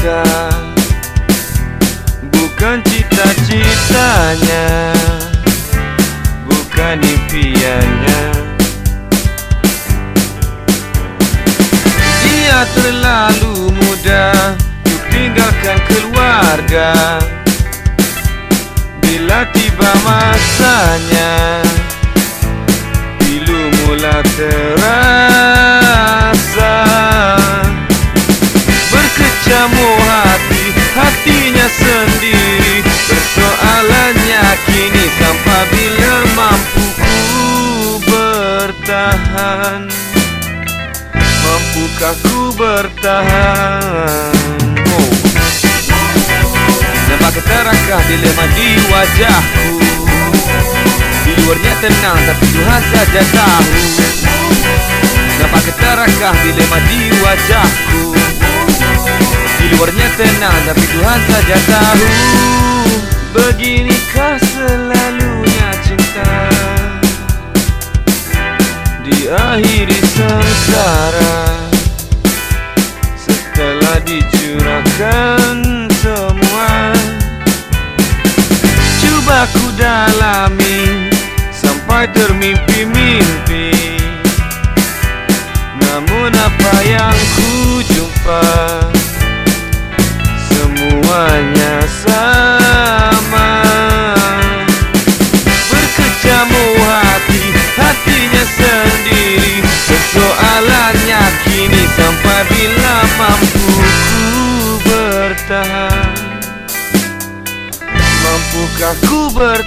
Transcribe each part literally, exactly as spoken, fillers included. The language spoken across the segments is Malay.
suka, bukan cita-citanya, bukan impiannya. Dia terlalu muda untuk tinggalkan keluarga. Bila tiba masanya, pilu mula terasa. Berkecamuk hati, hatinya sendiri. Persoalannya kini sampai bila mampu ku bertahan. Mampukah ku bertahan? Oh. Nampak keterakah dilema di wajahku. Di luarnya tenang tapi Tuhan saja tahu. Nampak keterakah dilema di wajahku. Di luarnya tenang tapi Tuhan saja tahu. Beginikah selalunya cinta, diakhiri sengsara setelah dicurahkan semua. Cuba ku dalami sampai termimpi-mimpi, namun apa yang ku jumpa semuanya sama. Berkecamuk hati, hatinya sendiri. Persoalannya kini sampai bila mampu ku bertahan. Mampukah ku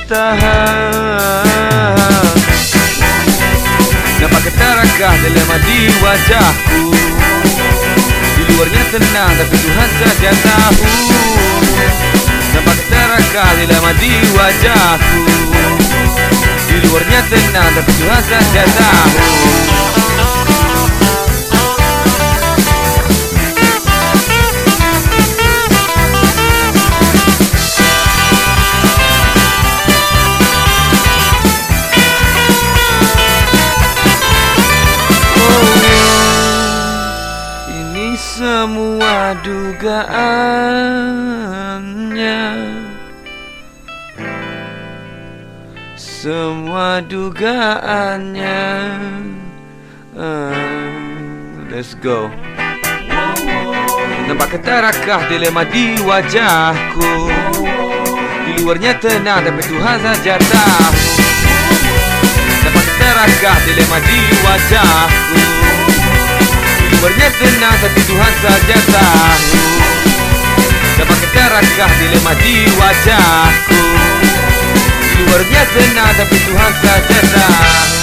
bertahan? Nampak keterakah dilema di wajahku. Di luarnya tenang tapi Tuhan saja tahu. Nampak keterakah dilema di wajahku. Di luarnya tenang tapi Tuhan saja tahu. Semua dugaannya, semua dugaannya. uh, Let's go. Nampak keterakah dilema di wajahku. Di luarnya tenang tapi Tuhan saja tahu. Nampak keterakah dilema di wajahku. Di luarnya tenang tapi Tuhan saja tahu. Dapat keterakah dilema di wajahku. Di luarnya tenang tapi Tuhan saja tahu.